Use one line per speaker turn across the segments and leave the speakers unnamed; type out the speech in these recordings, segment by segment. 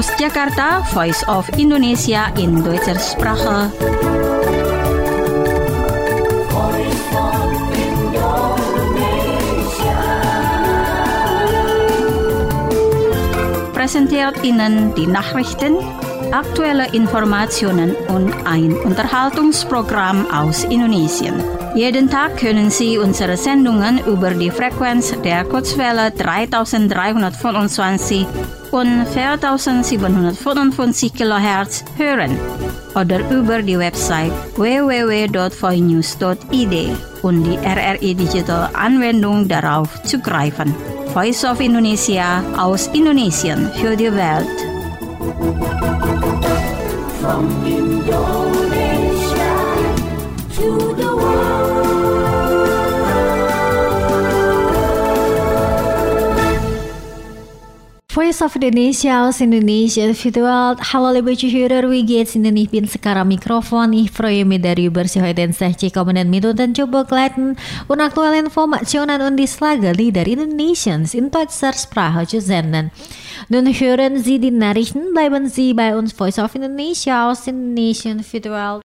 Aus Jakarta, Voice of Indonesia in deutscher Sprache. Präsentiert Ihnen die Nachrichten, aktuelle Informationen und ein Unterhaltungsprogramm aus Indonesien. Jeden Tag können Sie unsere Sendungen über die Frequenz der Kurzwelle 3325 und 4755 kHz hören oder über die Website www.voinews.id und die RRI Digital Anwendung darauf zugreifen. Voice of Indonesia aus Indonesien für die Welt.
From Indonesia to the world.
Voice of Indonesia aus Indonesien für die Welt. Hallo liebe Zuhörer, wie geht's Ihnen? Ich bin sekarang Mikrofon. Ich freue mich darüber, Sie heute sich kommen mit und coba begleiten und aktuelle Informationen und die Schlagerlieder Indonesiens in deutscher Sprache zu senden. Nun hören Sie die Nachrichten, bleiben Sie bei uns. Voice of Indonesia aus Indonesien für die Welt.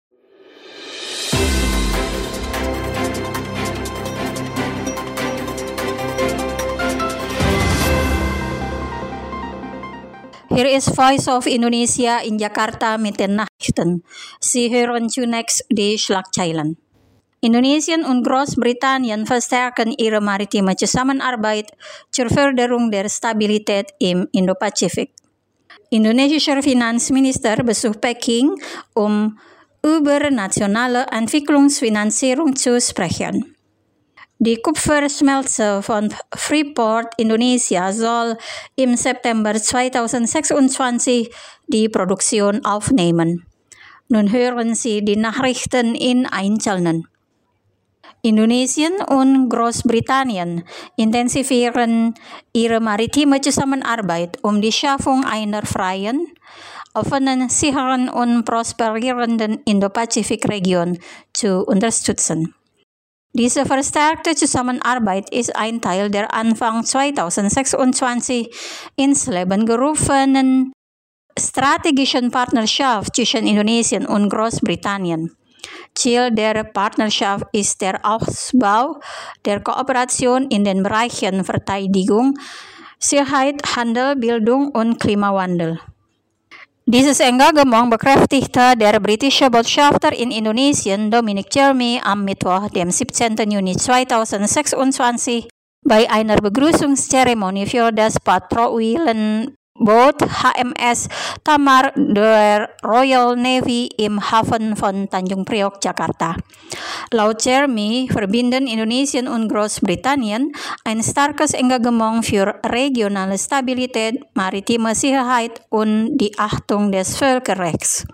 Hier ist Voice of Indonesia in Jakarta mit den Nachrichten. Sie hören zunächst die Schlagzeilen. Indonesien und Großbritannien verstärken ihre maritime Zusammenarbeit zur Förderung der Stabilität im Indo-Pazifik. Indonesischer Finanzminister besucht Peking, über nationale Entwicklungsfinanzierung zu sprechen. Die Kupferschmelze von Freeport Indonesia soll im September 2026 die Produktion aufnehmen. Nun hören Sie die Nachrichten in Einzelnen. Indonesien und Großbritannien intensivieren ihre maritime Zusammenarbeit, die Schaffung einer freien, offenen, sicheren und prosperierenden Indo-Pazifik-Region zu unterstützen. Diese verstärkte Zusammenarbeit ist ein Teil der Anfang 2026 ins Leben gerufenen strategischen Partnerschaft zwischen Indonesien und Großbritannien. Ziel der Partnerschaft ist der Ausbau der Kooperation in den Bereichen Verteidigung, Sicherheit, Handel, Bildung und Klimawandel. Dieses Engagement bekräftigte der britische Botschafter in Indonesien Dominic Jeremy am Mittwoch, dem 17. Juni 2026, bei einer Begrüßungszeremonie für das Patrouillenboot HMS Tamar der Royal Navy im Hafen von Tanjung Priok, Jakarta. Laut Jeremy verbinden Indonesien und Großbritannien ein starkes Engagement für regionale Stabilität, maritime Sicherheit und die Achtung des Völkerrechts.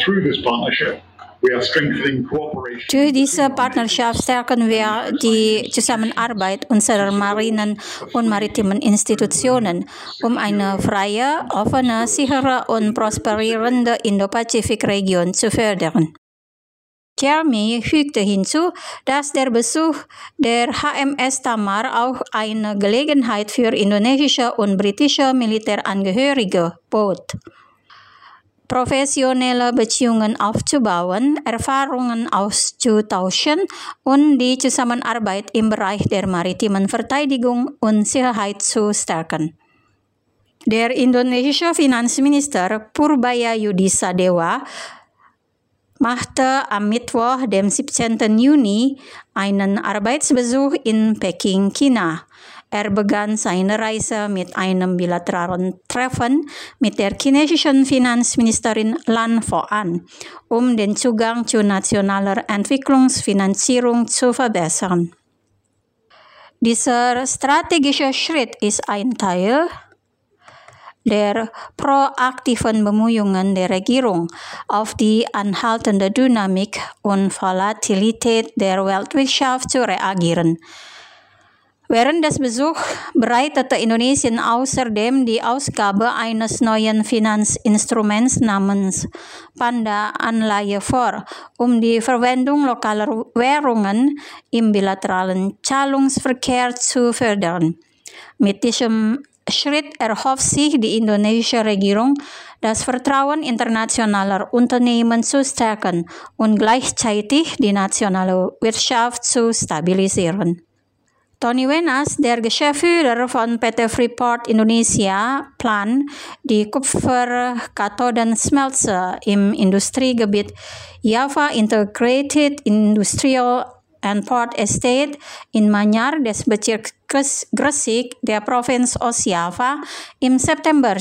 Durch diese Partnerschaft stärken wir die Zusammenarbeit unserer marinen und maritimen Institutionen, eine freie, offene, sichere und prosperierende Indo-Pazifik-Region zu fördern. Jeremy fügte hinzu, dass der Besuch der HMS Tamar auch eine Gelegenheit für indonesische und britische Militärangehörige bot, professionelle Beziehungen aufzubauen, Erfahrungen auszutauschen und die Zusammenarbeit im Bereich der maritimen Verteidigung und Sicherheit zu stärken. Der indonesische Finanzminister Purbaya Yudisadewa machte am Mittwoch, dem 17. Juni, einen Arbeitsbesuch in Peking, China. Er begann seine Reise mit einem bilateralen Treffen mit der chinesischen Finanzministerin Lan Foan, den Zugang zu nationaler Entwicklungsfinanzierung zu verbessern. Dieser strategische Schritt ist ein Teil der proaktiven Bemühungen der Regierung, auf die anhaltende Dynamik und Volatilität der Weltwirtschaft zu reagieren. Während des Besuchs bereitete Indonesien außerdem die Ausgabe eines neuen Finanzinstruments namens Panda-Anleihe vor, die Verwendung lokaler Währungen im bilateralen Zahlungsverkehr zu fördern. Mit diesem Schritt erhofft sich die indonesische Regierung, das Vertrauen internationaler Unternehmen zu stärken und gleichzeitig die nationale Wirtschaft zu stabilisieren. Tony Wenas, der Geschäftsführer von PT Freeport Indonesia, plant, die Kupferkathoden-Smelter im Industriegebiet Java Integrated Industrial and Port Estate in Manyar des Bezirks Gresik der Provinz Ostjava im September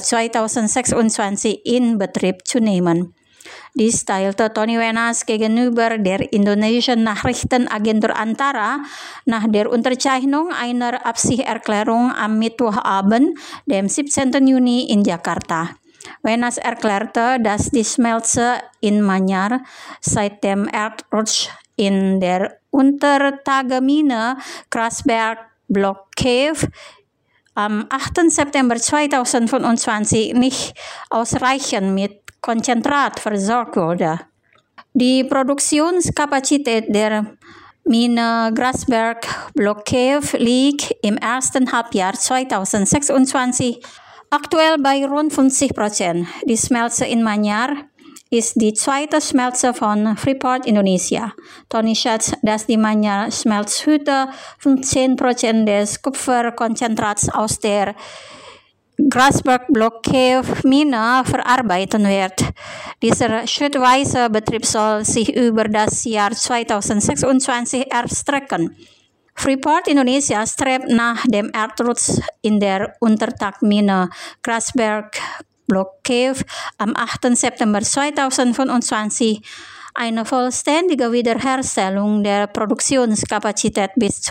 2026 in Betrieb zu nehmen. Dies teilte Tony Wenas gegenüber der indonesischen Nachrichtenagentur Antara nach der Unterzeichnung einer Absichtserklärung am Mittwochabend, dem 17. Juni in Jakarta. Wenas erklärte, dass die Smelter in Manyar seit dem Erdrutsch in der Untertagemine Grasberg Block Cave am 8. September 2025 nicht ausreichend mit Konzentrat versorgt wurde. Die Produktionskapazität der Mine Grasberg Block Cave liegt im ersten Halbjahr 2026 aktuell bei rund 50%. Die Smelter in Manyar ist die zweite Smelter von Freeport Indonesia. Tony schätzt, dass die Manyar Smelthütte 15% des Kupferkonzentrats aus der Grasberg Block Cave Mine verarbeiten wird. Dieser schrittweise Betrieb soll sich über das Jahr 2026 erstrecken. Freeport Indonesia strebt nach dem Erdrutsch in der Untertagmine Grasberg Block Cave am 8. September 2025 eine vollständige Wiederherstellung der Produktionskapazität bis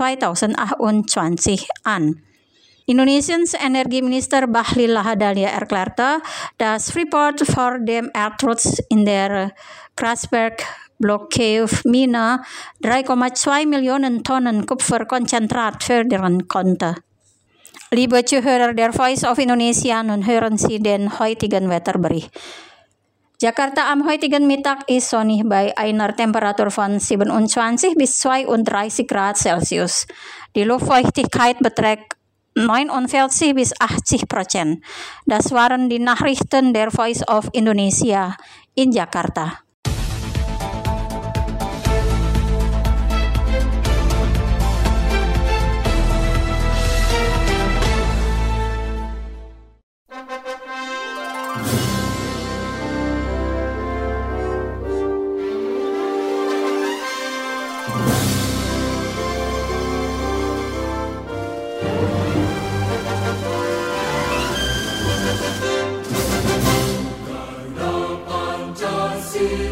2028 an. Indonesiens Energieminister Bahlil Lahadalia erklärte, dass Freeport vor dem Erdrutsch in der Grasberg Block Cave Mine 3,2 Millionen Tonnen Kupferkonzentrat fördern konnte. Liebe Zuhörer der Voice of Indonesia, nun hören Sie den heutigen Wetterbericht. Jakarta am heutigen Mittag ist sonnig bei einer Temperatur von 27 bis 32 Grad Celsius. Die Luftfeuchtigkeit beträgt 49 bis 80%. Das waren die Nachrichten der Voice of Indonesia in Jakarta.
See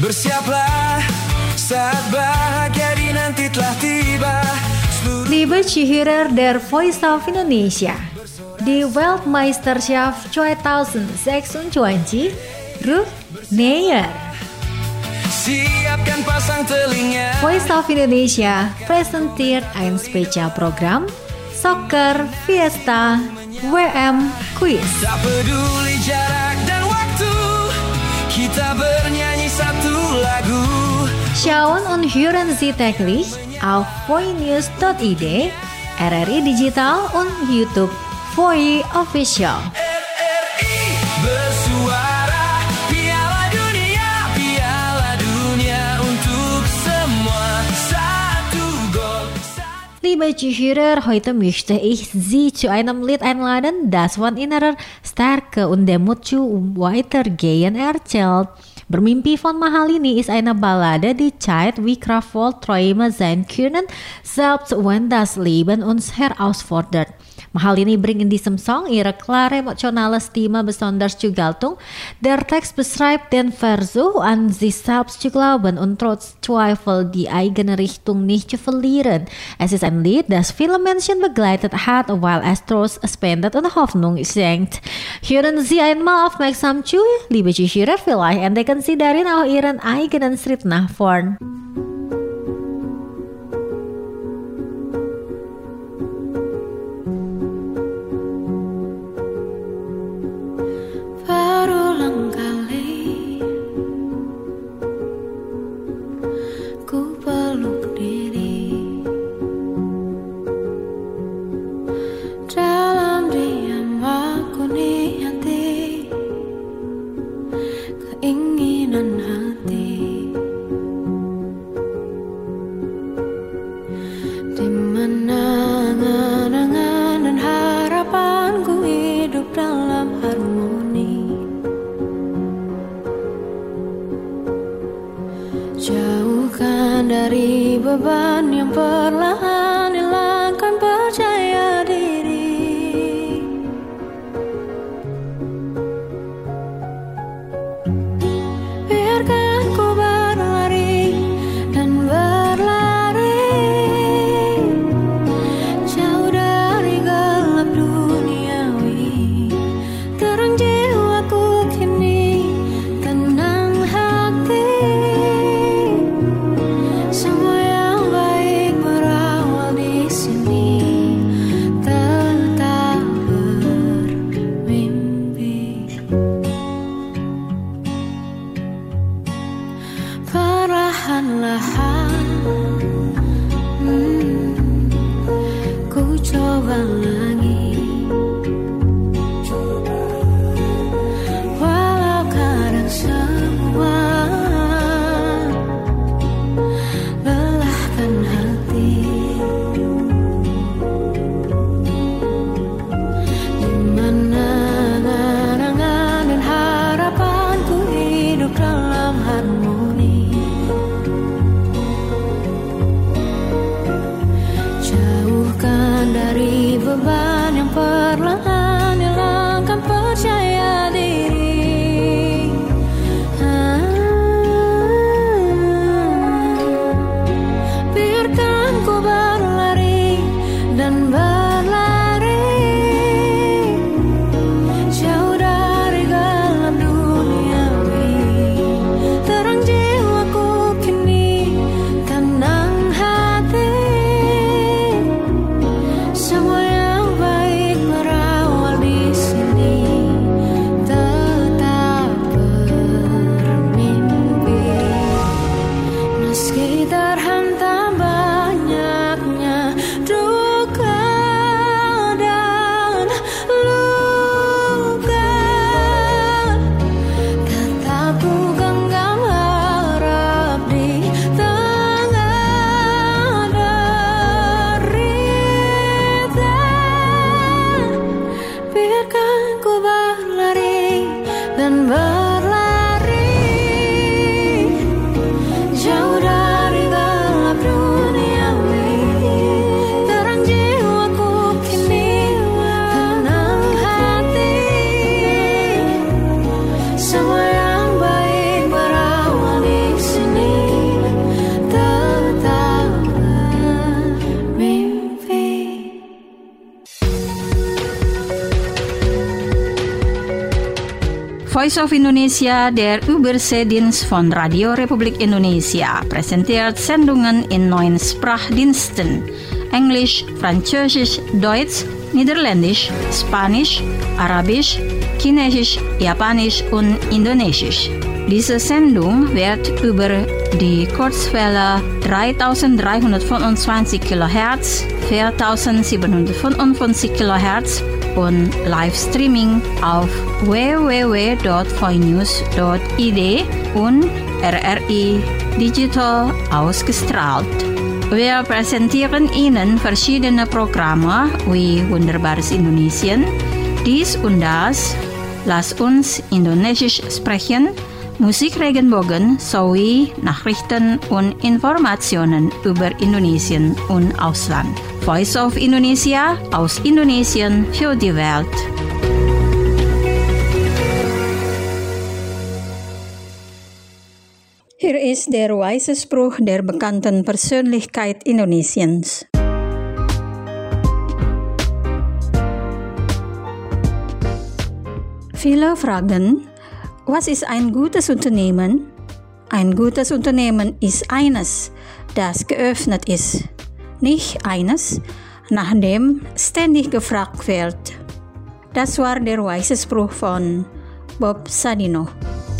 Bersiaplah saat bahagia dinanti telah tiba.
Liebe Zuhörer der Voice of Indonesia, die Weltmeisterschaft 2026 rückt näher.
Siapkan pasang telinga.
Voice of Indonesia präsentiert ein Spezialprogramm Soccer Fiesta WM Quiz.
Tak peduli jarak dan waktu, kita bernyanyi satu lagu.
Schauen und hören Sie täglich auf voinews.id, RRI Digital und YouTube Voi Official.
RRI bersuara, Piala Dunia untuk semua. Satu gol.
Liebe Zuhörer, heute möchte ich Sie zu einem Lied einladen, das von innerer Stärke und Demut zu weitergehen erzählt. Bermimpi von Mahalini ist eine Ballade, die zeigt, wie kraftvoll Träume sein können, selbst wenn das Leben uns herausfordert. Mahalini bringt in diesem Song ihre klare emotionale Stimme besonders zur Geltung. Der Text beschreibt den Versuch, an sich selbst zu glauben und trotz Zweifel die eigene Richtung nicht zu verlieren. Es ist ein Lied, das viele Menschen begleitet hat, weil es Trost spendet und Hoffnung schenkt. Hören Sie einmal aufmerksam zu, liebe Zuhörer, vielleicht entdecken Sie darin auch Ihren eigenen Schritt nach vorn.
Berulang kali ku peluk diri, dalam diam aku niati keinginan hati, di mana angan-angan dan harapanku hidup dalam harmoni. Jauhkan dari beban yang perlahan hilangkan percaya diri. Biarkan ku berlari dan berlari jauh dari gelap duniawi. Terang jiwaku kini tenang hati. Semua yang baik berawal di sini. Tetap bermimpi. Perlahan-lahan ku coba lagi. Walau kadang semua lelahkan hati, di mana angan-angan dan harapanku hidup dalam harmoni. Jauhkan dari beban
Voice of Indonesia, der Überseedienst von Radio Republik Indonesia, präsentiert Sendungen in 9 Sprachdiensten: Englisch, Französisch, Deutsch, Niederländisch, Spanisch, Arabisch, Chinesisch, Japanisch und Indonesisch. Diese Sendung wird über die Kurzwelle 3325 kHz, 4755 kHz und Livestreaming auf www.voinews.id und RRI Digital ausgestrahlt. Wir präsentieren Ihnen verschiedene Programme wie Wunderbares Indonesien, dies und das, Lass uns Indonesisch sprechen, Musik Regenbogen sowie Nachrichten und Informationen über Indonesien und Ausland. Voice of Indonesia, aus Indonesien für die Welt. Hier ist der weise Spruch der bekannten Persönlichkeit Indonesiens. Viele fragen, was ist ein gutes Unternehmen? Ein gutes Unternehmen ist eines, das geöffnet ist, nicht eines, nach dem ständig gefragt wird. Das war der weise Spruch von Bob Sadino.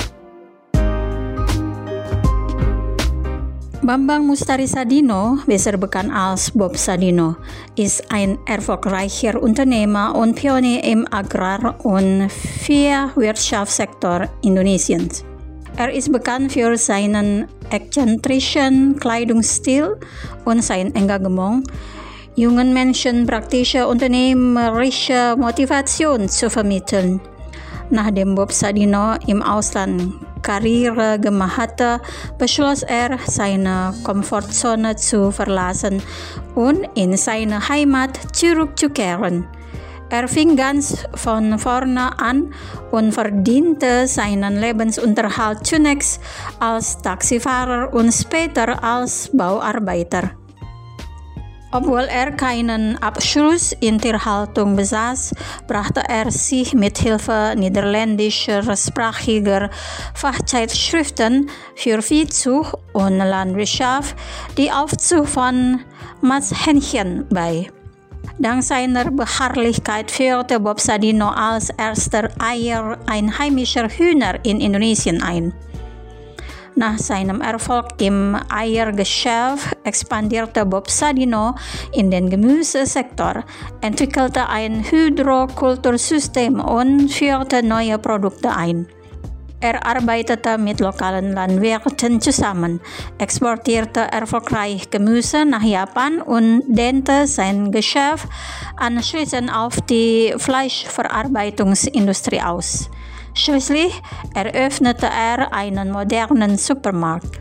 Bambang Mustari Sadino, besser bekannt als Bob Sadino, ist ein erfolgreicher Unternehmer und Pionier im Agrar- und Wirtschaftssektor Indonesiens. Er ist bekannt für seinen exzentrischen Kleidungsstil und sein Engagement, jungen Menschen praktische unternehmerische Motivation zu vermitteln. Nachdem Bob Sadino im Ausland Karriere gemacht hatte, beschloss er, seine Komfortzone zu verlassen und in seine Heimat zurückzukehren. Er fing ganz von vorne an und verdiente seinen Lebensunterhalt zunächst als Taxifahrer und später als Bauarbeiter. Obwohl er keinen Abschluss in Tierhaltung besaß, brachte er sich mit Hilfe niederländischsprachiger Fachzeitschriften für Viehzucht und Landwirtschaft die Aufzucht von Mashähnchen bei. Dank seiner Beharrlichkeit führte Bob Sadino als erster einheimischer Hühner in Indonesien ein. Nach seinem Erfolg im Eiergeschäft expandierte Bob Sadino in den Gemüsesektor, entwickelte ein Hydrokultursystem und führte neue Produkte ein. Er arbeitete mit lokalen Landwirten zusammen, exportierte erfolgreich Gemüse nach Japan und dehnte sein Geschäft anschließend auf die Fleischverarbeitungsindustrie aus. Schließlich eröffnete er einen modernen Supermarkt.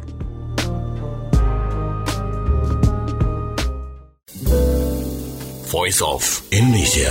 Voice of Indonesia.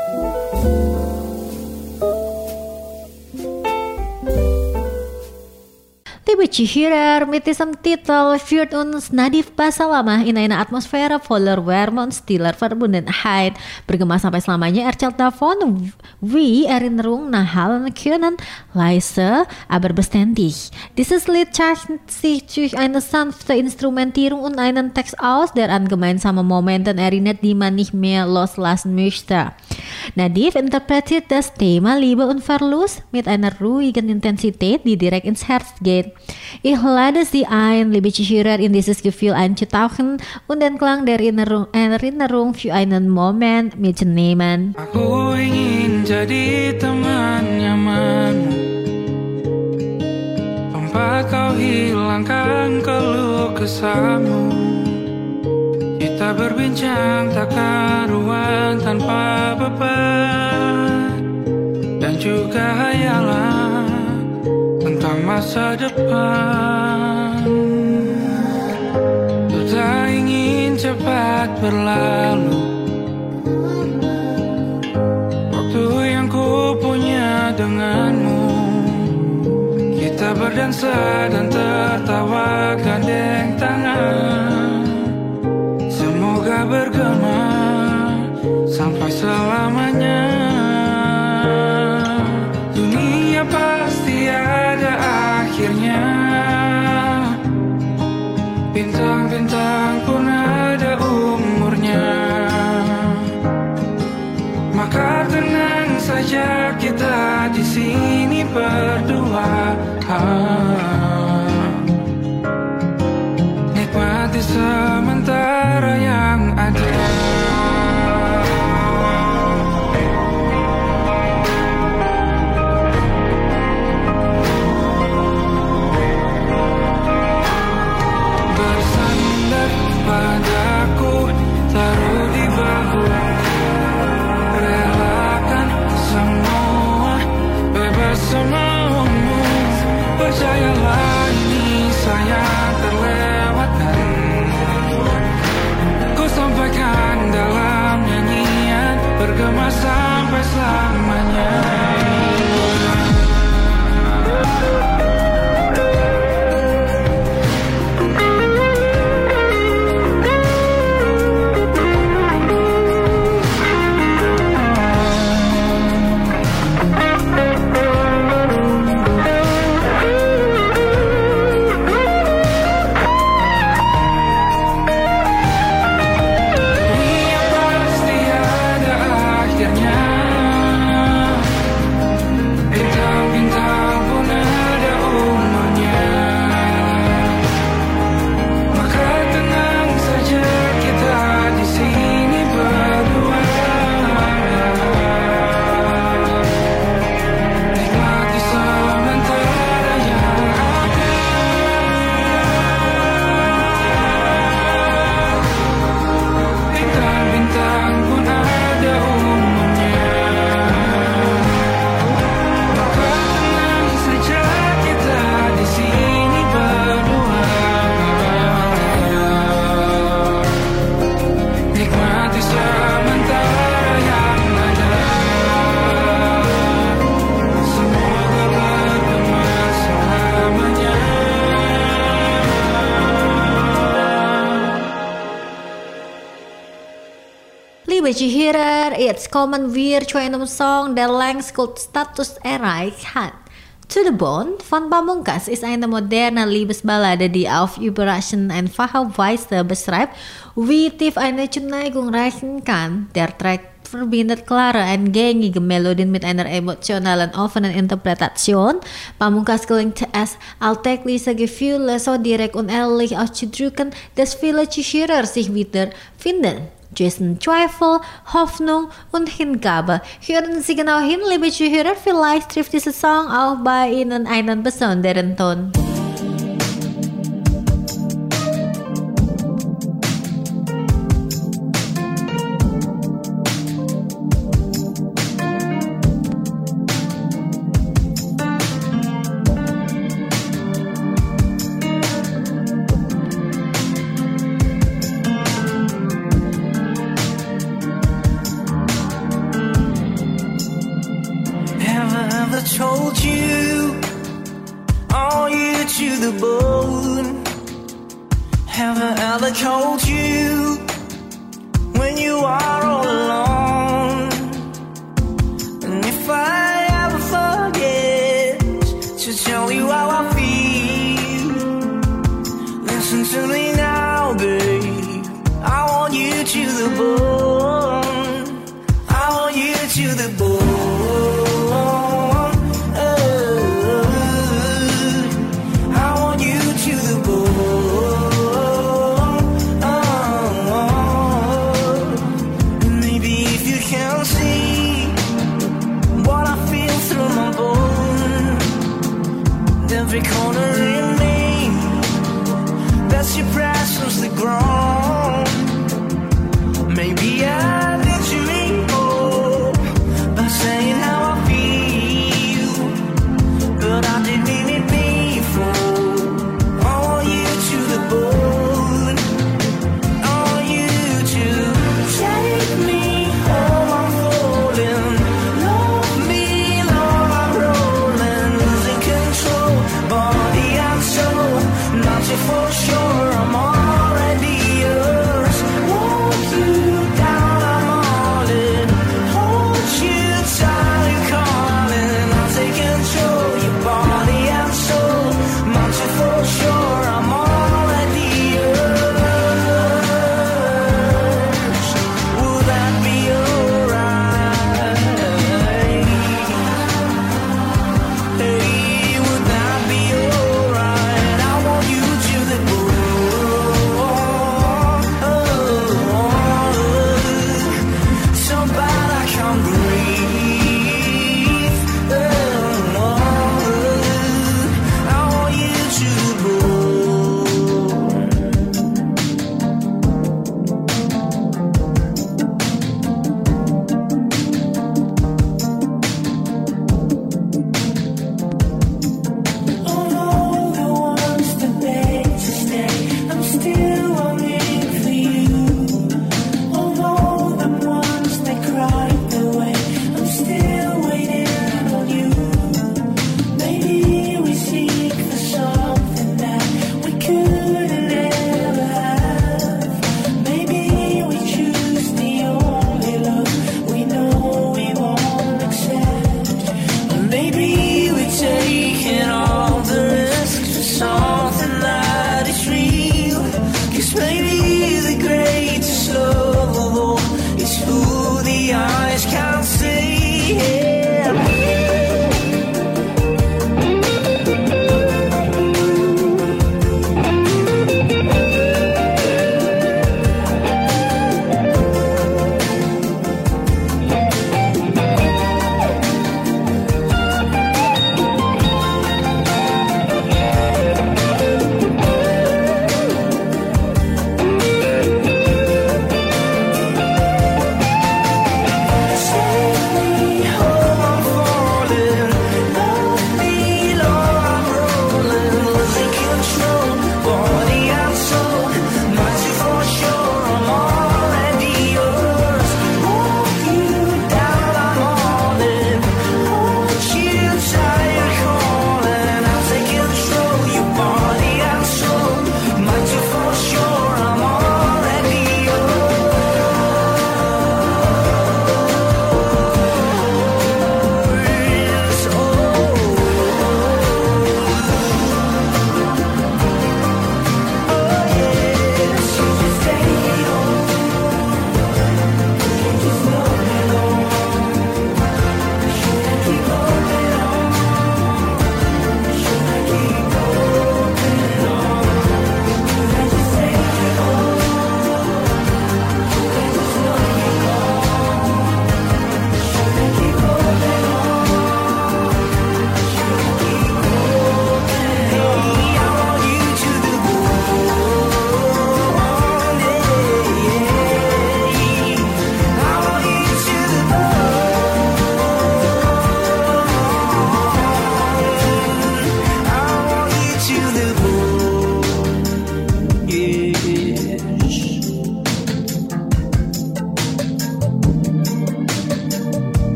Liebe Zuhörer, mit diesem Titel führt uns Nadif Basalamah in eine Atmosphäre voller Wärme und stiller Verbundenheit. Bergema sampai selamanya erzählt davon, wie Erinnerung nachhallen können, leise, aber beständig. Dieses Lied zeichnet sich durch eine sanfte Instrumentierung und einen Text aus, der an gemeinsame Momenten erinnert, die man nicht mehr loslassen möchte. Nadif interpretiert das Thema Liebe und Verlust mit einer ruhigen Intensität, die direkt ins Herz geht. Ich lade Sie ein, liebe Zuhörer, in dieses Gefühl einzutauchen und den Klang der Erinnerung für einen Moment mitzunehmen.
Aku ingin jadi teman nyamanmu, tempat kau hilangkan keluh kesahmu. Kita berbincang tak karuan tanpa beban, dan juga hayalan tentang masa depan. Ku tak ingin cepat berlalu waktu yang ku punya denganmu. Kita berdansa dan tertawa gandeng tangan. Semoga bergema sampai selamanya. Dunia pasti sementara yang ada. Bersandar padaku, taruh di bahu, relakan semua, bebas semuamu. Percayalah ini saya terlewatkan. Ku sampaikan dalam nyanyian, bergema sampai selamanya.
Hier, it's common weer 26 song der längst kult status erreicht hat. To the Bone von Pamungkas ist eine moderne Liebesballade, die auf Überraschen einfache Weise beschreibt, wie tief eine Zuneigung reichen kann. Der Track verbindet klare, eingängige Melodien mit einer emotionalen, offenen Interpretation. Pamungkas gelingt es, alltägliche Gefühle so direkt und ehrlich auszudrücken, dass viele Zuhörer sich wiederfinden. Zwischen Zweifel, Hoffnung und Hingabe. Hören Sie genau hin, liebe Zuhörer, vielleicht trifft dieser Song auch bei Ihnen einen besonderen Ton.
Told you, are you to the bone? Have I ever told you when you are all alone? And if I ever forget to tell you how I feel, listen to me now, babe. I want you to the bone. I want you to the bone. Every corner in me, that's your presence the ground. Maybe I did you evil by saying how I feel, but I didn't mean it before. I want you to the bone. I want you to take me home. I'm falling. Love me, Lord, I'm rolling, losing control. Body and soul, not you for sure. I'm already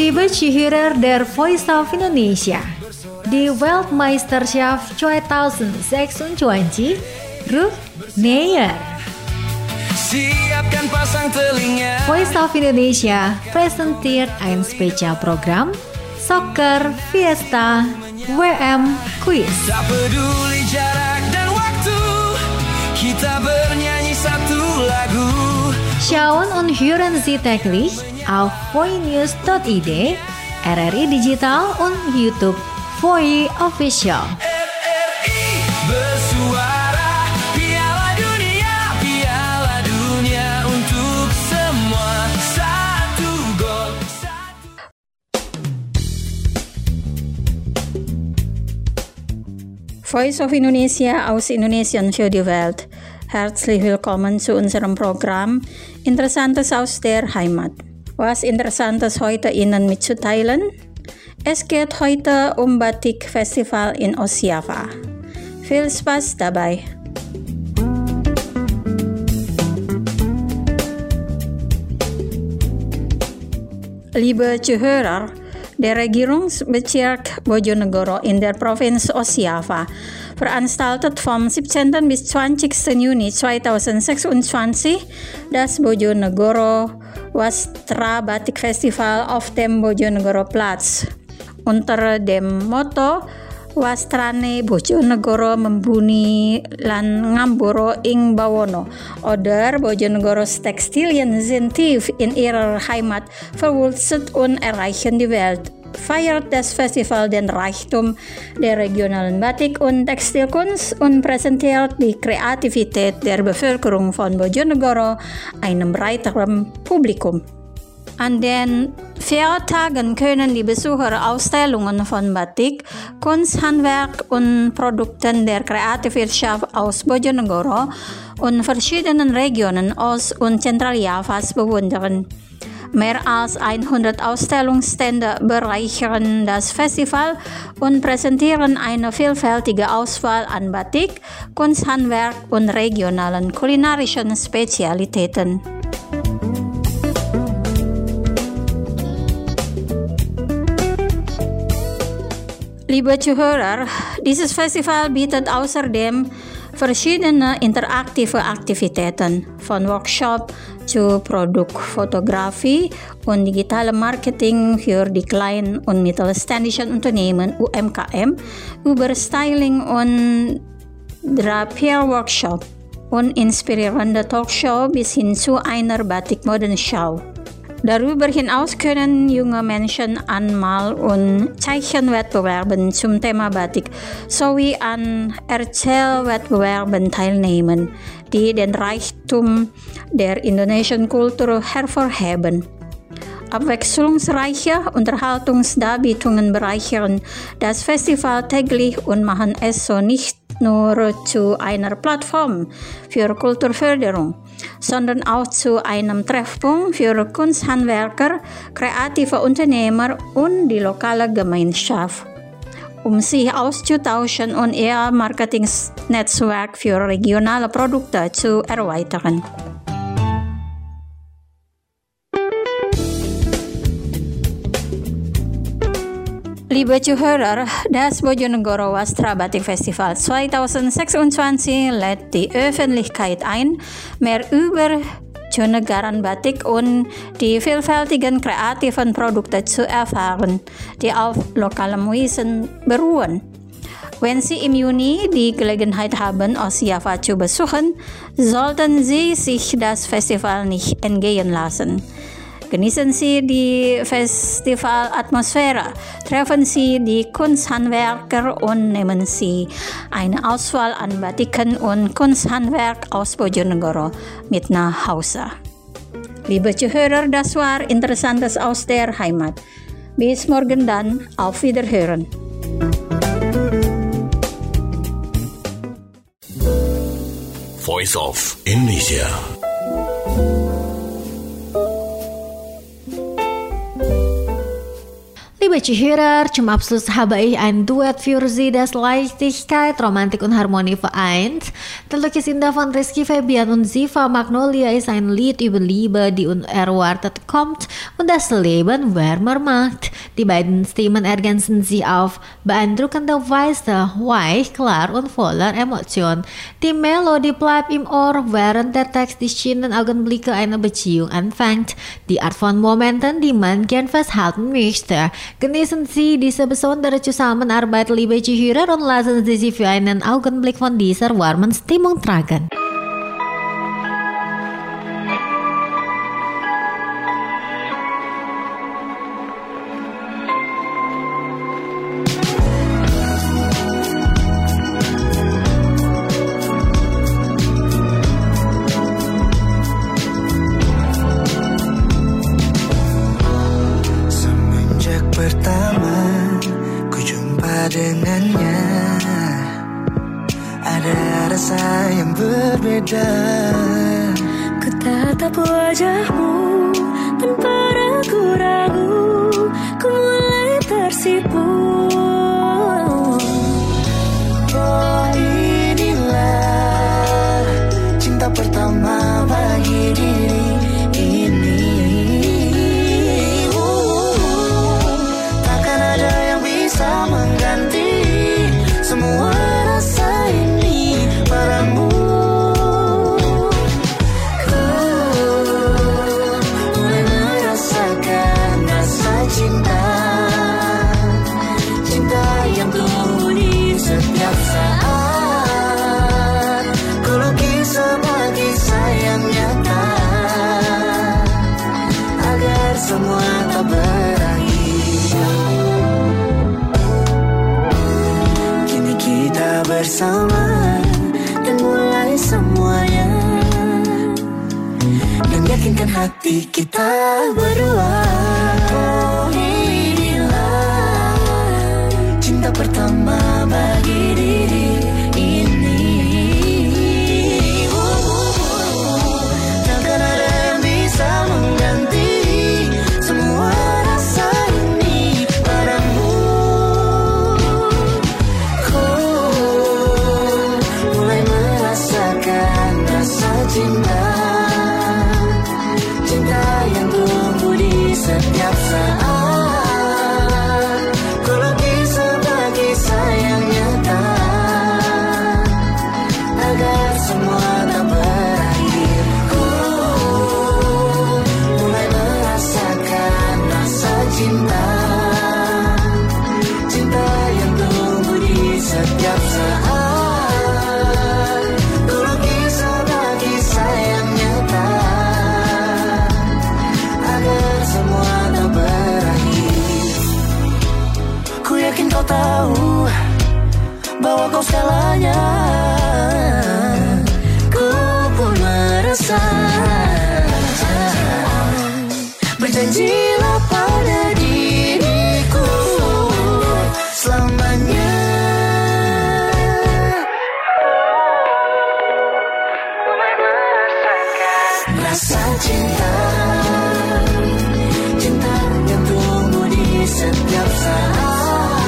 Liebe Zuhörer der Voice of Indonesia, die Weltmeisterschaft 2026 Ruh Neyer.
Siapkan pasang telinga.
Voice of Indonesia presenteert ein Spezialprogramm Soccer Fiesta WM Quiz.
Tak peduli jarak dan waktu, kita bernyanyi satu lagu.
Schauen und hören Sie täglich auf voinews.id, RRI Digital und YouTube Voi Official.
RRI bersuara, Piala Dunia untuk semua. Satu gol.
Voice of Indonesia aus Indonesien für die Welt. Herzlich willkommen zu unserem Programm Interessantes aus der Heimat. Was Interessantes heute Ihnen mitzuteilen? Es geht heute um Batik-Festival in Ostjava. Viel Spaß dabei! Liebe Zuhörer, der Regierungsbezirk Bojonegoro in der Provinz Ostjava veranstaltet vom 17. bis 20. Juni 2026 das Bojonegoro Wastra Batik Festival auf dem Bojonegoro Platz unter dem Motto Wastrane Bojonegoro Membuni lan Ngamboro ing Bawono oder Bojonegoro's Textilien sind tief in ihrer Heimat verwurzelt und erreichen die Welt. Feiert das Festival den Reichtum der regionalen Batik- und Textilkunst und präsentiert die Kreativität der Bevölkerung von Bojonegoro einem breiteren Publikum. An den 4 Tagen können die Besucher Ausstellungen von Batik, Kunsthandwerk und Produkten der Kreativwirtschaft aus Bojonegoro und verschiedenen Regionen Ost- und Zentraljavas bewundern. Mehr als 100 Ausstellungsstände bereichern das Festival und präsentieren eine vielfältige Auswahl an Batik, Kunsthandwerk und regionalen kulinarischen Spezialitäten. Liebe Zuhörer, dieses Festival bietet außerdem verschiedene interaktive Aktivitäten, von Workshop zu Produktfotografie und digitalem Marketing für die kleinen und mittelständischen Unternehmen UMKM über Styling und Drapier-Workshop und inspirierende Talkshow bis hin zu einer Batik-Modenschau. Darüber hinaus können junge Menschen an Mal- und Zeichenwettbewerben zum Thema Batik sowie an Erzählwettbewerben teilnehmen, die den Reichtum der indonesischen Kultur hervorheben. Abwechslungsreiche Unterhaltungsdarbietungen bereichern das Festival täglich und machen es so nicht nur zu einer Plattform für Kulturförderung, sondern auch zu einem Treffpunkt für Kunsthandwerker, kreative Unternehmer und die lokale Gemeinschaft, um sich auszutauschen und ihr Marketingnetzwerk für regionale Produkte zu erweitern. Liebe Zuhörer, das Bojonegoro Wastra Batik Festival 2026 lädt die Öffentlichkeit ein, mehr über Bojonegaran Batik und die vielfältigen kreativen Produkte zu erfahren, die auf lokalem Wissen beruhen. Wenn Sie im Juni die Gelegenheit haben, Ostjava zu besuchen, sollten Sie sich das Festival nicht entgehen lassen. Genießen Sie die Festivalatmosphäre, treffen Sie die Kunsthandwerker und nehmen Sie eine Auswahl an Batiken und Kunsthandwerk aus Bojonegoro mit nach Hause. Liebe Zuhörer, das war Interessantes aus der Heimat. Bis morgen dann, auf Wiederhören.
Voice of Indonesia.
Liebe Zuhörer, zum Abschluss habe ich ein Duett für Sie, das Leichtigkeit, Romantik und Harmonie vereint. Terlukis indah von Rizky Febian und Ziva Magnolia ist ein Lied über Liebe, die unerwartet kommt und das Leben wärmer macht. Die beiden Stimmen ergänzen sich auf beeindruckende Weise, weich, klar und voller Emotion. Die Melodie bleibt im Ohr, während der Text die schönen Augenblicke einer Beziehung anfängt. Die Art von Momenten, die man gern festhalten möchte. Genießen Sie diese besondere Zusammenarbeit, liebe Zuhörer, und lassen Sie sich für einen Augenblick von dieser warmen Stimmung tragen.
Pertama ku jumpa dengannya, ada rasa yang berbeda.
Ku tatap wajahmu tanpa ragu-ragu, ku mulai tersipu.
Oh, inilah cinta pertama bagi diri ini. Mengganti semua rasa ini padamu. Ku mulai merasakan rasa cinta, cinta yang tumbuh di setiap saat. Ku lukis semua kisah yang nyata agar semua tak berakhir. Kita bersama dan mulai semuanya, dan yakinkan hati kita berdua. Oh, inilah cinta pertama bagi diri ini. Takkan ada yang bisa mengganti semua rasa ini padamu. Cinta, cinta yang tumbuh di setiap saat. Ku lukis sebuah kisah yang nyata agar semua tak berakhir. Ku mulai merasakan rasa cinta, cinta yang tumbuh di setiap saat. Yakin kau tahu bahwa kau segalanya. Ku pun merasa. Berjanjilah pada diriku selamanya. Mulai merasakan rasa cinta, cinta yang tumbuh di setiap saat.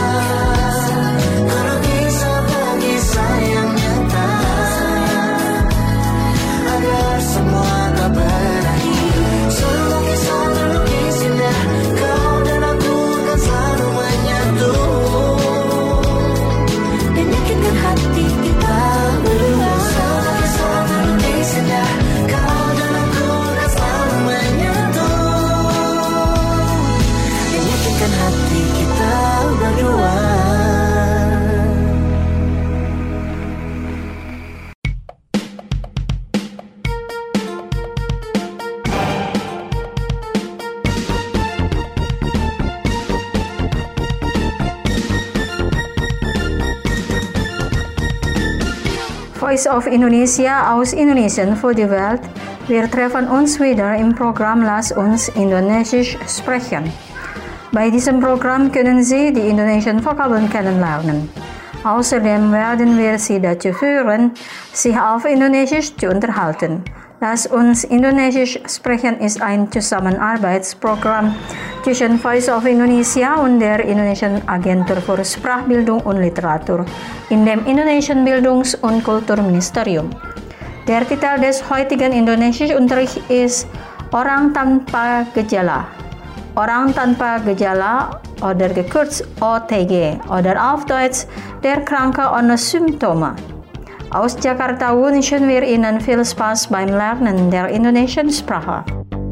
Voice of Indonesia aus Indonesien für die Welt. Wir treffen uns wieder im Programm Lass uns Indonesisch sprechen. Bei diesem Programm können Sie die indonesischen Vokabeln kennenlernen. Außerdem werden wir Sie dazu führen, sich auf Indonesisch zu unterhalten. Lass uns Indonesisch sprechen ist ein Zusammenarbeitsprogramm Zwischen Voice of Indonesia und der Indonesian Agentur für Sprachbildung und Literatur in dem Indonesian Bildungs- und Kulturministerium. Der Titel des heutigen Indonesischunterrichts ist Orang tanpa gejala. Orang tanpa gejala oder gekürzt OTG oder auf Deutsch der Kranke ohne Symptome. Aus Jakarta wünschen wir Ihnen viel Spaß beim Lernen der indonesischen Sprache.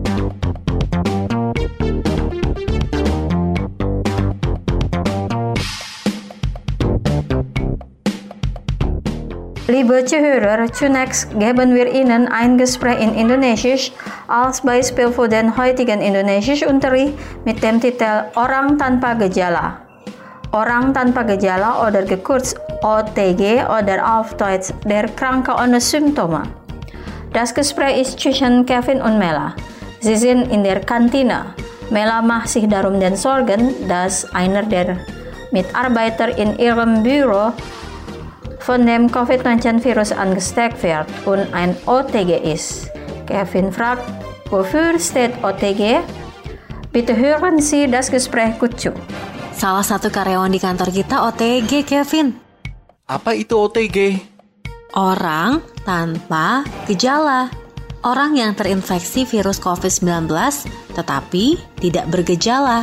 Liebe Zuhörer, zunächst geben wir Ihnen ein Gespräch in Indonesisch als Beispiel für den heutigen Indonesischunterricht mit dem Titel Orang tanpa gejala. Orang tanpa gejala oder gekürzt OTG oder auf Deutsch der Kranke ohne Symptome. Das Gespräch ist zwischen Kevin und Mela. Sie sind in der Kantine. Mela macht sich darum den Sorgen, dass einer der Mitarbeiter in ihrem Büro von dem Covid-19-Virus angesteckt wird und ein OTG ist. Kevin fragt, wofür steht OTG? Bitte hören Sie das Gespräch gut zu.
Salah satu karyawan di kantor kita OTG, Kevin.
Apa itu OTG?
Orang tanpa gejala. Orang yang terinfeksi virus COVID-19 tetapi tidak bergejala.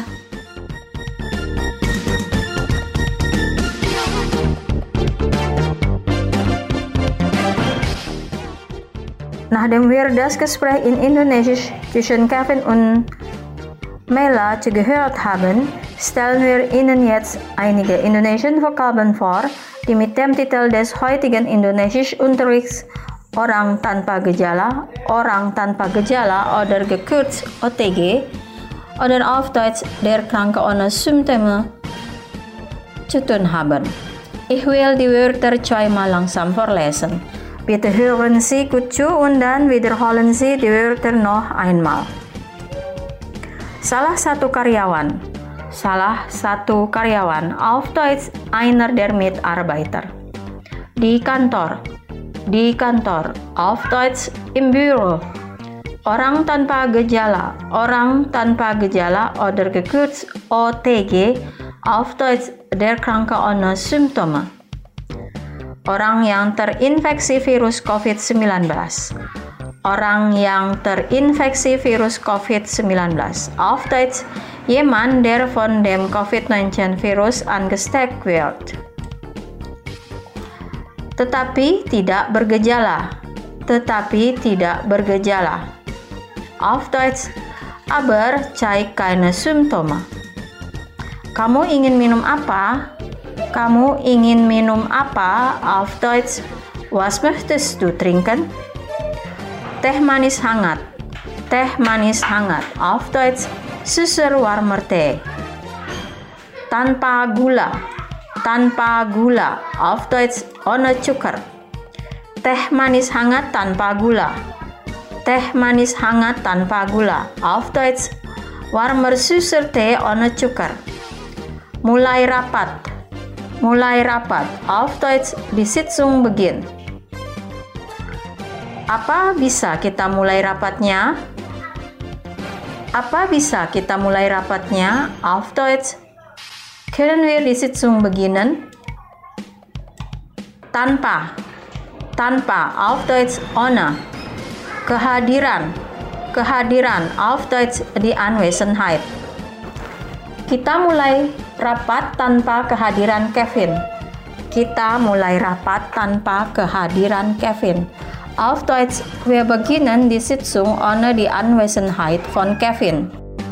Nachdem wir das Gespräch in Indonesisch zwischen Kevin und Mela zugehört haben, stellen wir Ihnen jetzt einige indonesische Vokabeln vor, die mit dem Titel des heutigen Indonesischunterrichts Orang tanpa gejala oder gekürzt OTG oder auf Deutsch der Kranke ohne Symptome zu tun haben. Ich will die Wörter zweimal langsam vorlesen. Bitte hören Sie gut zu und dann wiederholen Sie die Wörter noch einmal. Salah satu karyawan, auf Deutsch einer der Mitarbeiter. Di kantor, auf Deutsch im Büro. Orang tanpa gejala oder gekürzt OTG, auf Deutsch der Kranke ohne Symptome. Orang yang terinfeksi virus COVID-19. Orang yang terinfeksi virus COVID-19. Auf Deutsch, jemand, der von dem COVID-19-Virus angesteckt wird. Tetapi tidak bergejala. Auf Deutsch, aber zeigt keine Symptome. Kamu ingin minum apa? Auf Deutsch, was möchtest du trinken? Teh manis hangat. Auf Deutsch, süßer warmer Tee. Tanpa gula. Auf Deutsch, ohne Zucker. Teh manis hangat tanpa gula. Auf Deutsch, warmer süßer Tee ohne Zucker. Mulai rapat. Auf Deutsch, die Sitzung beginnt. Apa bisa kita mulai rapatnya? Auf Deutsch, können wir die Sitzung beginnen? Tanpa. Auf Deutsch, ohne. Kehadiran. Auf Deutsch, die Anwesenheit. Kita mulai rapat tanpa kehadiran Kevin. Auf Deutsch, wir beginnen die Sitzung ohne die Anwesenheit von Kevin.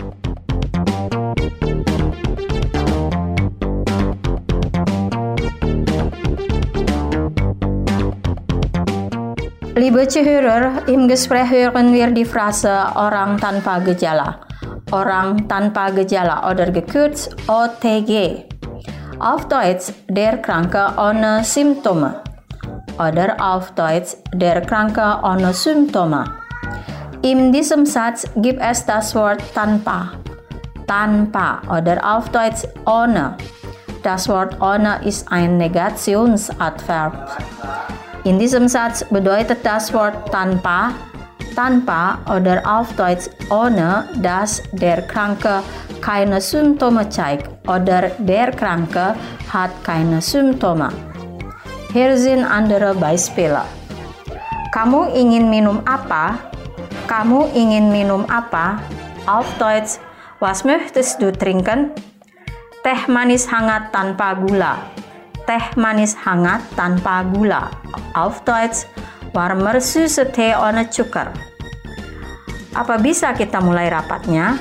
Liebe Zuhörer, im Gespräch hören wir die Phrase Orang tanpa gejala. Oder gekürzt OTG. Auf Deutsch, der Kranke ohne Symptome. Oder auf Deutsch, der Kranke ohne Symptome. In diesem Satz gibt es das Wort tanpa. Oder auf Deutsch ohne. Das Wort ohne ist ein Negationsadverb. In diesem Satz bedeutet das Wort tanpa oder auf Deutsch ohne, dass der Kranke keine Symptome zeigt oder der Kranke hat keine Symptome. Hier sind andere Beispiele. Kamu ingin minum apa? Kamu ingin minum apa? Auf Deutsch, was möchtest du trinken? Teh manis hangat tanpa gula. Teh manis hangat tanpa gula. Auf Deutsch, warmer süße Tee ohne Zucker. Apa bisa kita mulai rapatnya?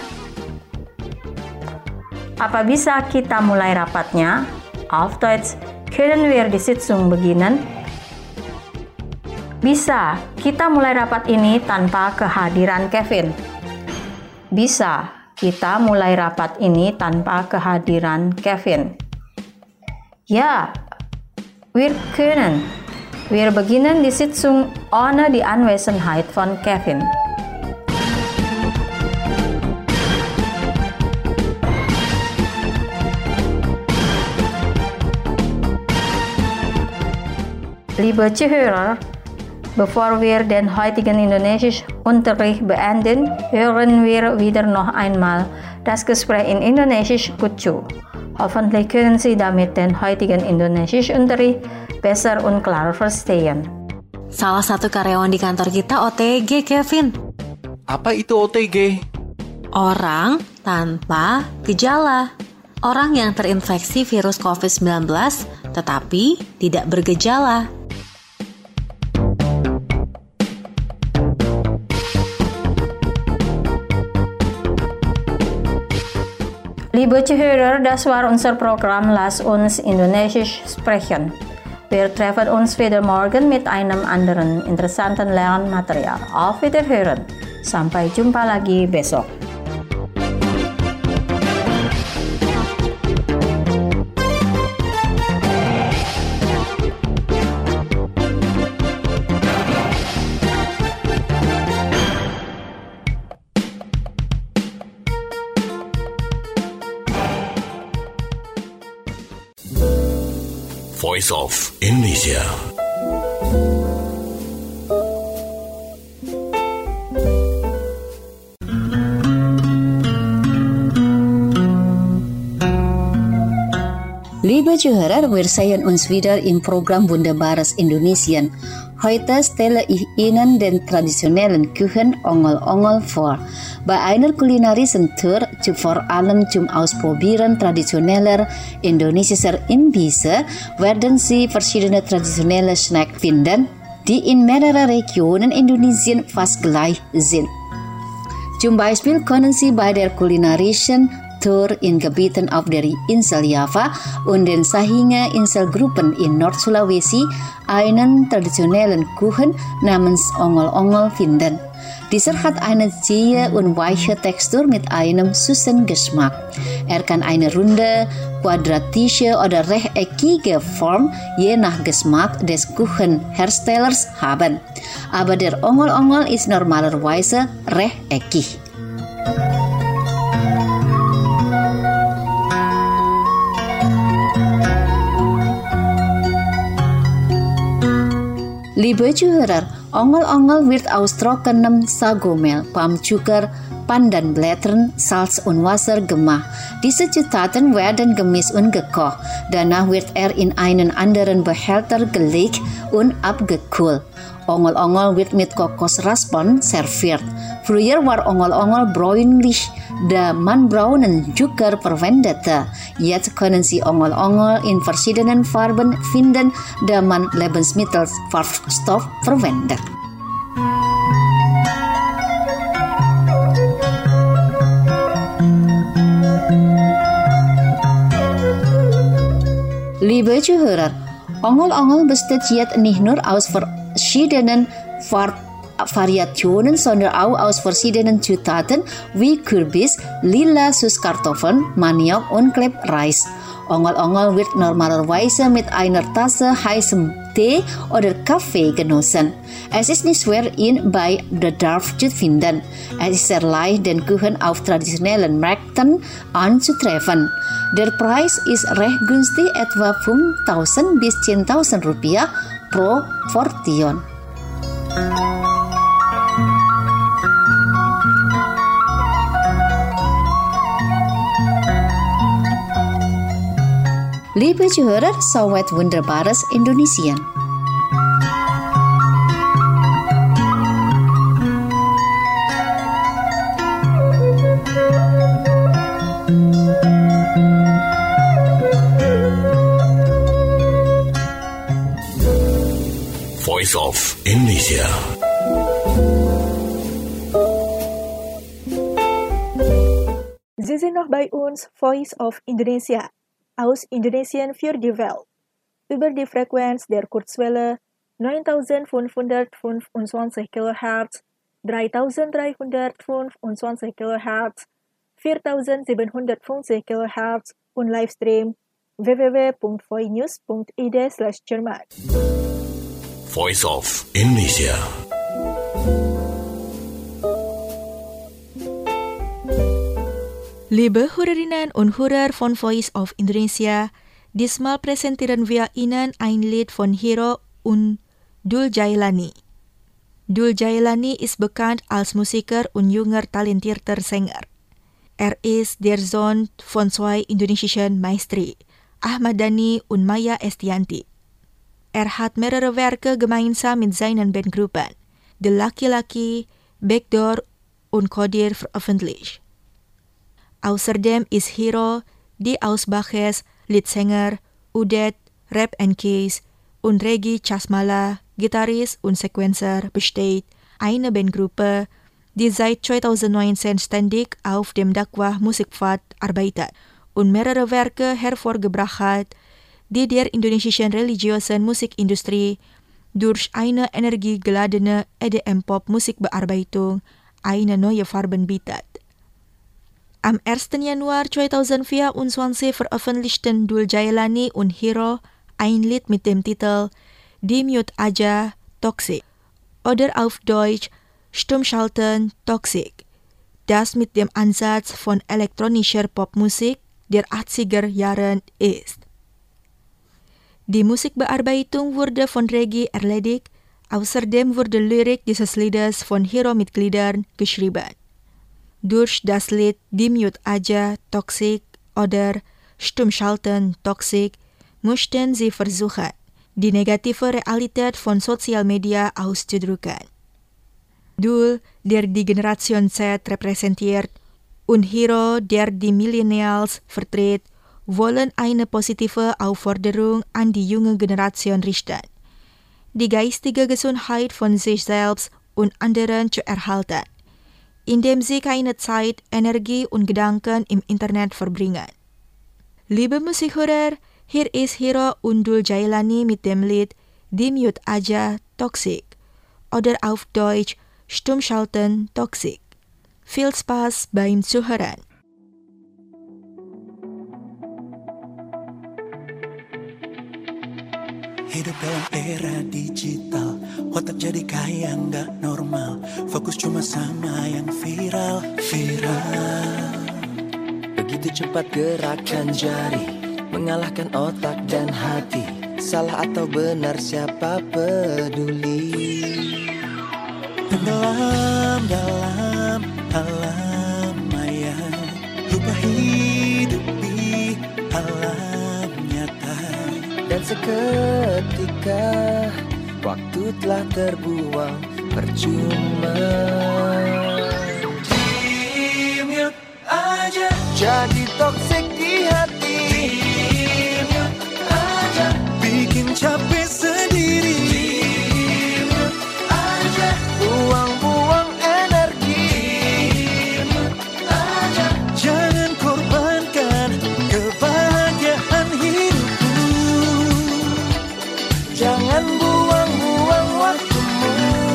Apa bisa kita mulai rapatnya? Auf Deutsch, können wir die Sitzung beginnen? Bisa, kita mulai rapat ini tanpa kehadiran Kevin. Bisa, kita mulai rapat ini tanpa kehadiran Kevin. Ja, wir können. Wir beginnen die Sitzung ohne die Anwesenheit von Kevin. Liebe Zuhörer, bevor wir den heutigen Indonesisch Unterricht beenden, hören wir wieder noch einmal das Gespräch in Indonesisch gut zu. Hoffentlich können Sie damit den heutigen Indonesisch Unterricht besser und klarer verstehen.
Salah satu karyawan di kantor kita OTG, Kevin.
Apa itu OTG?
Orang tanpa gejala. Orang yang terinfeksi virus COVID-19 tetapi tidak bergejala.
Liebe Zuhörer, das war unser Programm Lass uns Indonesisch sprechen. Wir treffen uns wieder morgen mit einem anderen interessanten Lernmaterial. Auf Wiederhören. Sampai jumpa lagi besok.
Voice of Indonesia.
Liebe Zuhörer, wir sehen uns wieder im Programm Wunderbares Indonesien. Heute stelle ich Ihnen den traditionellen Kuchen Ongol-Ongol vor. Bei einer kulinarischen Tour vor allem zum Ausprobieren traditioneller indonesischer Imbisse werden Sie verschiedene traditionelle Snacks finden, die in mehreren Regionen Indonesien fast gleich sind. Zum Beispiel können Sie bei der kulinarischen Tour in Gebieten auf der Insel Java und den Sahinga Inselgruppen in Nord-Sulawesi einen traditionellen Kuchen namens Ongol-Ongol finden. Dieser hat eine zähe und weiche Textur mit einem süßen Geschmack. Er kann eine runde, quadratische oder rechteckige Form je nach Geschmack des Kuchenherstellers haben. Aber der Ongol-Ongol ist normalerweise rechteckig. Liebe Zuhörer, Ongol-Ongol wird aus trockenem Sagomehl, Palmzucker, Pandanblättern, Salz und Wasser gemacht. Diese Zutaten werden gemischt und gekocht. Danach wird er in einen anderen Behälter gelegt und abgekühlt. Ongol-Ongol wird mit Kokosraspern serviert. Früher war Ongol-Ongol bräunlich, da man braunen Zucker verwendete. Jetzt können Sie Ongol-Ongol in verschiedenen Farben finden, da man Lebensmittelfarbstoff verwendet. Liebe Zuhörer, Ongol-Ongol besteht jetzt nicht nur aus verschiedenen Variationen, sondern auch aus verschiedenen Zutaten wie Kürbis, lila Süßkartoffeln, Maniok und Klebreis. Ongol-Ongol wird normalerweise mit einer Tasse heißem Tee oder Kaffee genossen. Es ist nicht schwer, ihn bei Bedarf zu finden. Es ist sehr leicht, den Kuchen auf traditionellen Märkten anzutreffen. Der Preis ist recht günstig, etwa 5.000 bis 10.000 Rupiah pro Portion. Liebe Zuhörer, soweit Wunderbares Indonesian.
Voice of Indonesia.
Sie sind noch bei uns, Voice of Indonesia, aus Indonesian für die Welt, über die Frequenz der Kurzwelle 9525 kHz, 3325 kHz, 4750 kHz und Livestream www.voinews.id/Jerman.
Voice of Indonesia.
Liebe Hörerinnen und Hörer von Voice of Indonesia, diesmal präsentieren wir Ihnen ein Lied von Hero und Dul Jailani. Dul Jailani ist bekannt als Musiker und junger talentierter Sänger. Ist der Sohn von zwei indonesischen Maestri, Ahmad Dhani und Maya Estianti. Hat mehrere Werke gemeinsam mit seinen Bandgruppen The Laki-Laki, Backdoor und Kodir veröffentlicht. Außerdem ist Hero die aus Baches, Leadsänger, Udet, Rap and Keys und Regi Chasmala, Gitarrist und Sequencer besteht eine Bandgruppe, die seit 2019 ständig auf dem Dakwah-Musikpfad arbeitet und mehrere Werke hervorgebracht hat, die der indonesischen religiösen Musikindustrie durch eine energiegeladene EDM-Pop-Musikbearbeitung eine neue Farben bietet. Am 1. Januar 2024 veröffentlichten Dul Jailani und Hero ein Lied mit dem Titel Die Mute Aja Toxic oder auf Deutsch Stummschalten Toxic, das mit dem Ansatz von elektronischer Popmusik der 80er Jahren ist. Die Musikbearbeitung wurde von Regi erledigt, außerdem wurde Lyrik dieses Liedes von Hero-Mitgliedern geschrieben. Durch das Lied Die Mute Aja Toxic oder Stummschalten Toxic mussten sie versuchen, die negative Realität von Social Media auszudrücken. Dul, der die Generation Z repräsentiert, und Hero, der die Millennials vertritt, wollen eine positive Aufforderung an die junge Generation richten, die geistige Gesundheit von sich selbst und anderen zu erhalten, indem sie keine Zeit, Energie und Gedanken im Internet verbringen. Liebe Musikhörer, hier ist Hero und Dul Jailani mit dem Lied Die Mute Aja Toxic oder auf Deutsch Stummschalten Toxic. Viel Spaß beim Zuhören.
Hidup dalam era digital, otak jadi kayak nggak normal, fokus cuma sama yang viral.
Begitu cepat gerakan jari, mengalahkan otak dan hati. Salah atau benar siapa peduli.
Tenggelam dalam alam maya, lupa hidup di alam nyata.
Dan seketika waktu telah terbuang percuma.
Di-mute aja,
jadi toksik di hati.
di-mute aja, bikin capek sendiri. Di-mute aja,
Buang-buang energi.
di-mute aja, jangan korbankan kebahagiaan hidupmu.
Jangan buang-buang waktumu.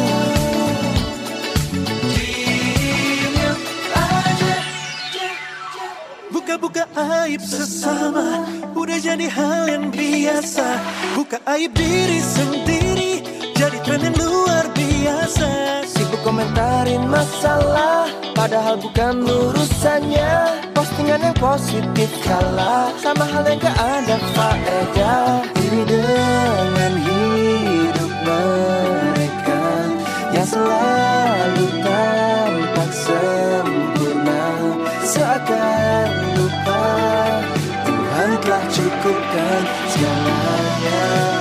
Di-mute aja, buka-buka aib sesama, udah jadi hal yang biasa. Buka aib diri sendiri, jadi tren yang luar biasa.
Sibuk komentarin masalah, padahal bukan urusannya. Postingan yang positif kalah, sama hal yang gak ada faedah. Iri dengan hidup mereka yang selalu tampak sempurna, seakan lupa Tuhan telah cukup lakukan segalanya.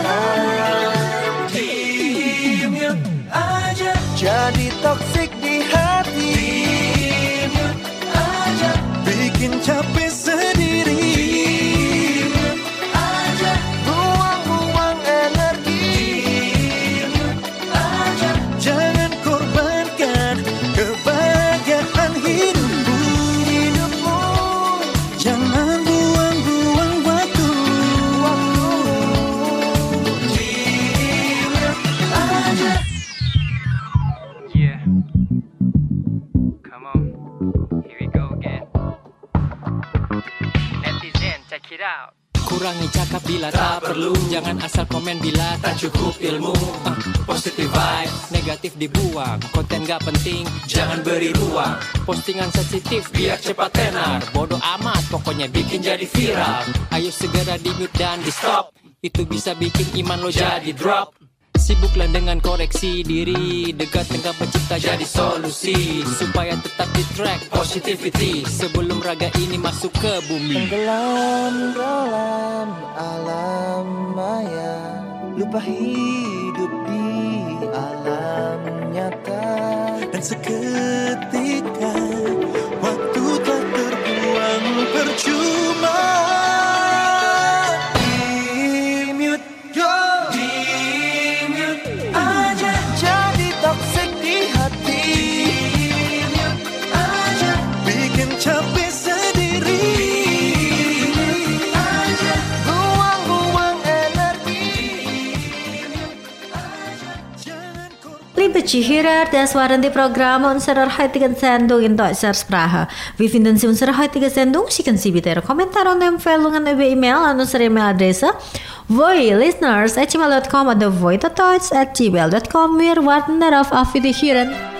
Mute aja, jadi toksik di hati. Mute aja,
bikin capek sendiri.
mute aja, buang-buang energi. Mute aja,
Jangan korbankan kebahagiaan hidupmu. Jangan buang-buang waktu.
Yeah. Come on. Here we go again. Netizen, check it out.
Kurangi cakap bila tak perlu, jangan asal komen bila tak cukup ilmu. Positive vibe, negatif dibuang, konten gak penting, jangan beri ruang. Postingan sensitif biar cepat tenar, bodoh amat pokoknya bikin jadi viral. Ayo segera di mute dan di stop, itu bisa bikin iman lo jadi drop. Sibuklah dengan koreksi diri, dekat dengan pencipta jadi solusi, supaya tetap di track positivity sebelum raga ini masuk ke bumi.
tenggelam dalam alam maya, lupa hidup di alam nyata.
Dan seketika waktu tak terbuang percuma.
Di-mute, go! Di-mute aja, jadi toksik di hati. Di-mute aja,
Bikin capek sendiri.
di-mute aja, buang-buang energi.
Liebe Zuhörer, das waren die Programme unserer heutigen Sendung in deutscher Sprache. Wie finden Sie unsere heutige Sendung? Schicken Sie bitte Ihre Kommentare und Empfehlungen über E-Mail an unsere E-Mail-Adresse voilisteners@gmail.com oder voitotoits@gmail.com. Wir warten darauf. Auf Wiederhören.